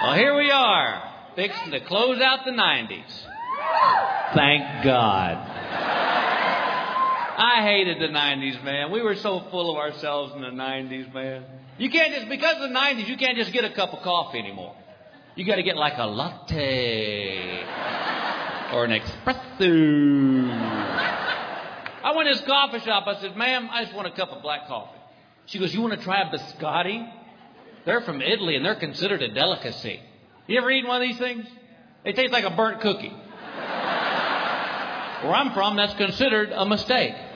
Well, here we are, fixing to close out the 90s. Thank God. I hated the 90s, man. We were so full of ourselves in the 90s, man. You can't just, because of the 90s, you can't just get a cup of coffee anymore. You got to get like a latte or an espresso. I went to this coffee shop. I said, ma'am, I just want a cup of black coffee. She goes, you want to try a biscotti? They're from Italy, and they're considered a delicacy. You ever eaten one of these things? They taste like a burnt cookie. Where I'm from, that's considered a mistake.